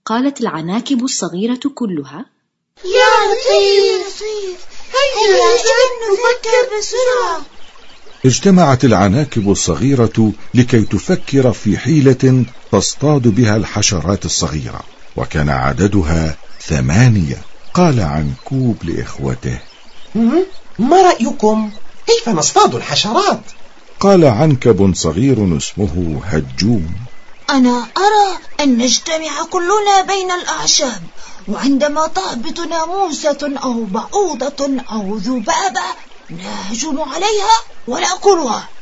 قالت العناكب الصغيرة كلها: يا لطيف، هيا نفكر بسرعة. اجتمعت العناكب الصغيرة لكي تفكر في حيلة تصطاد بها الحشرات الصغيرة، وكان عددها 8. قال عنكوب لإخوته: ما رأيكم؟ كيف نصطاد الحشرات؟ قال عنكب صغير اسمه هجوم: أنا أرى أن نجتمع كلنا بين الأعشاب، وعندما تهبط ناموسة أو بعوضة أو ذبابة نهجم عليها ونأكلها.